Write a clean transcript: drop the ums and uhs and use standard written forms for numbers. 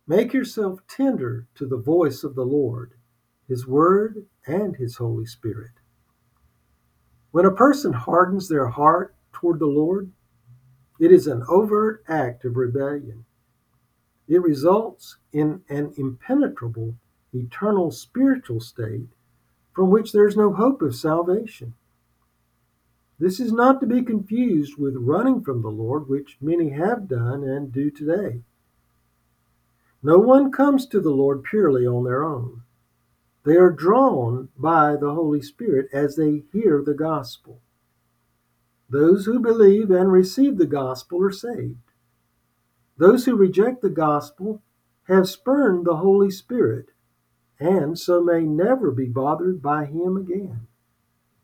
Make yourself tender to the voice of the Lord, His Word, and His Holy Spirit. When a person hardens their heart toward the Lord, it is an overt act of rebellion. It results in an impenetrable, eternal spiritual state from which there is no hope of salvation. This is not to be confused with running from the Lord, which many have done and do today. No one comes to the Lord purely on their own. They are drawn by the Holy Spirit as they hear the gospel. Those who believe and receive the gospel are saved. Those who reject the gospel have spurned the Holy Spirit, and so may never be bothered by Him again.